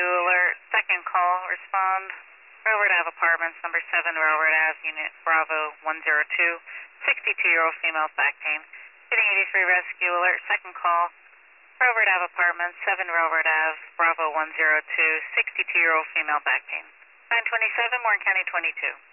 Rescue Alert. Second call, respond. Railroad Ave Apartments, number 7, Railroad Ave, Unit Bravo 102. 62-year-old female, back pain. Getting 83 Rescue Alert. Second call. Railroad Ave Apartments, 7 Railroad Ave, Bravo 102. 62-year-old female, back pain. 927, Warren County 22.